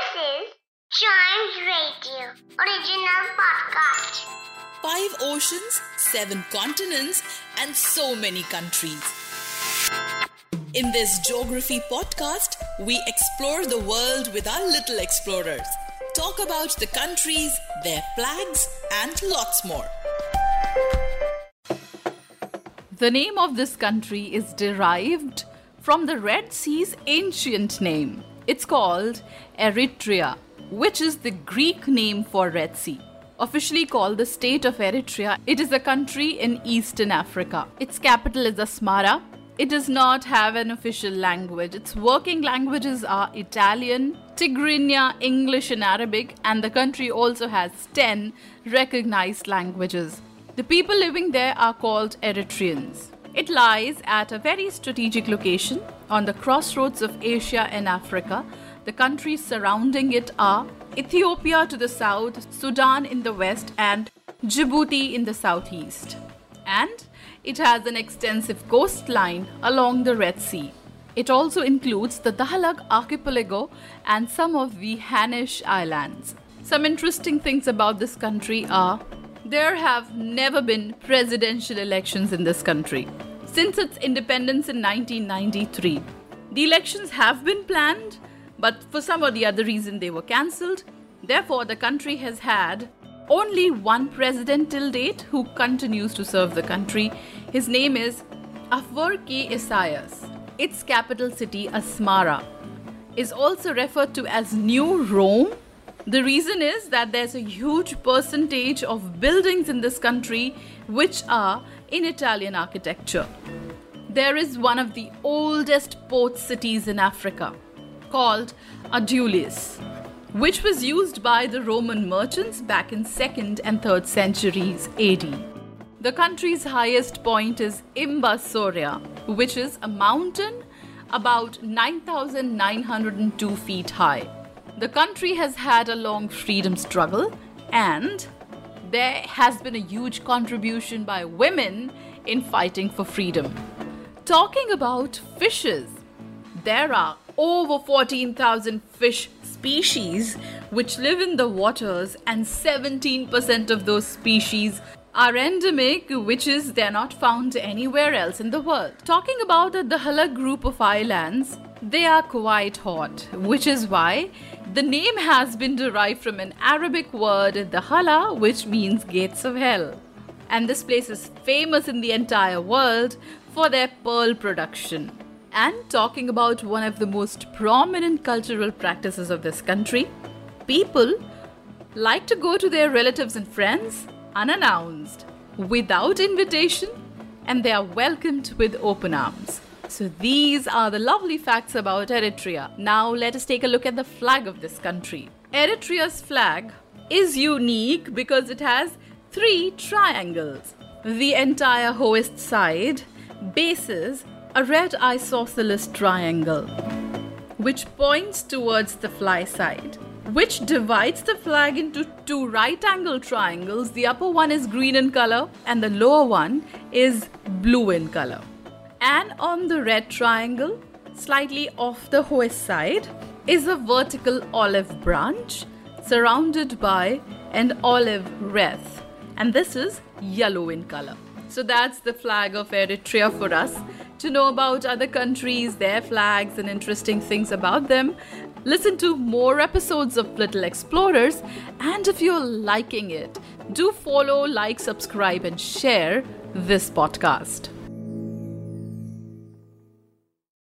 is Chimes Radio, original podcast. 5 oceans, 7 continents, and so many countries. In this geography podcast, we explore the world with our little explorers. Talk about the countries, their flags, and lots more. The name of this country is derived from the Red Sea's ancient name. It's called Eritrea, which is the Greek name for Red Sea. Officially called the state of Eritrea, it is a country in Eastern Africa. Its capital is Asmara. It does not have an official language. Its working languages are Italian, Tigrinya, English and Arabic, and the country also has 10 recognized languages. The people living there are called Eritreans. It lies at a very strategic location on the crossroads of Asia and Africa. The countries surrounding it are Ethiopia to the south, Sudan in the west, and Djibouti in the southeast. And it has an extensive coastline along the Red Sea. It also includes the Dahlak archipelago and some of the Hanish Islands. Some interesting things about this country are there have never been presidential elections in this country since its independence in 1993. The elections have been planned, but for some or the other reason they were cancelled. Therefore, the country has had only one president till date who continues to serve the country. His name is Afwerki Isaias. Its capital city, Asmara, is also referred to as New Rome. The reason is that there's a huge percentage of buildings in this country which are in Italian architecture. There is one of the oldest port cities in Africa called Adulis, which was used by the Roman merchants back in 2nd and 3rd centuries AD. The country's highest point is Imbasoria, which is a mountain about 9,902 feet high. The country has had a long freedom struggle, and there has been a huge contribution by women in fighting for freedom. Talking about fishes, there are over 14,000 fish species which live in the waters, and 17% of those species are endemic, which is they're not found anywhere else in the world. Talking about the Dahlak group of islands, they are quite hot, which is why the name has been derived from an Arabic word, Dahala, which means gates of hell. And this place is famous in the entire world for their pearl production. And talking about one of the most prominent cultural practices of this country, people like to go to their relatives and friends unannounced, without invitation, and they are welcomed with open arms. So these are the lovely facts about Eritrea. Now let us take a look at the flag of this country. Eritrea's flag is unique because it has 3 triangles. The entire hoist side bases a red isosceles triangle, which points towards the fly side, which divides the flag into 2 right-angle triangles. The upper one is green in color and the lower one is blue in color. And on the red triangle, slightly off the hoist side, is a vertical olive branch surrounded by an olive wreath. And this is yellow in color. So that's the flag of Eritrea for us. To know about other countries, their flags, and interesting things about them, listen to more episodes of Little Explorers. And if you're liking it, do follow, like, subscribe, and share this podcast.